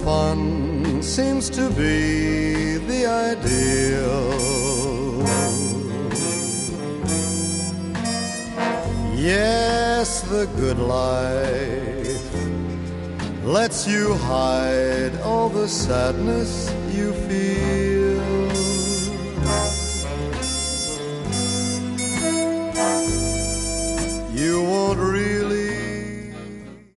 fun seems to be the ideal. Yes, the good life lets you hide all the sadness you feel.